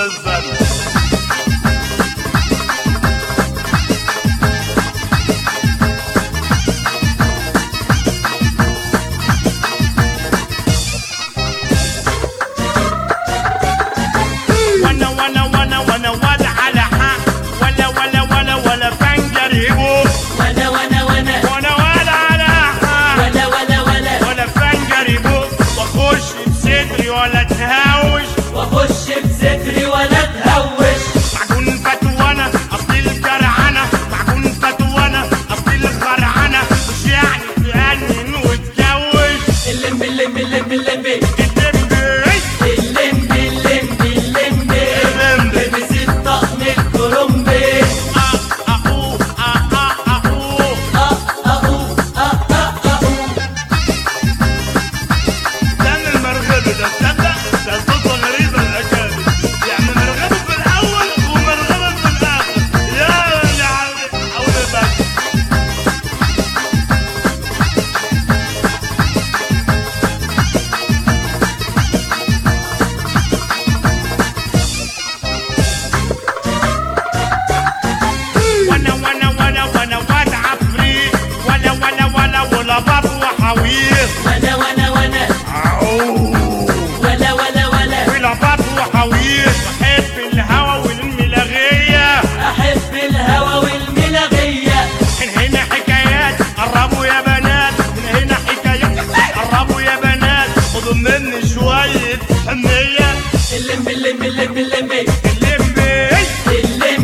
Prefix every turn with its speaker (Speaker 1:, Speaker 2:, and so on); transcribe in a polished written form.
Speaker 1: الزن.
Speaker 2: واخش بذكري ولا تهوش
Speaker 1: معجون فتوانة اصل الجرعنة، معجون فتوانة اصل الخرعنة، مش يعني تأنن وتجوش.
Speaker 2: اللمبي اللمبي اللمبي اللمبي
Speaker 1: اللمبي
Speaker 2: اللمبي اللمبي اللمبي لبس الطقم الكرنبي.
Speaker 1: استنى المرغب ده، تصدق ده صوته غريبة الأجانب، يعني مرغبه في الأول ومرغبه في الآخر. يا عمي حول بس. وانا عفريت ولا باب وحوير. ولا باب وحوير. احب الهوا والملغية،
Speaker 2: احب الهوا والملغية.
Speaker 1: من هنا حكايات قربوا يا بنات، من هنا حكايات قربوا يا بنات، خدوا مني شوية حنية.
Speaker 2: اللمبي اللمبي اللمبي اللمبي
Speaker 1: اللمبي
Speaker 2: اللمبي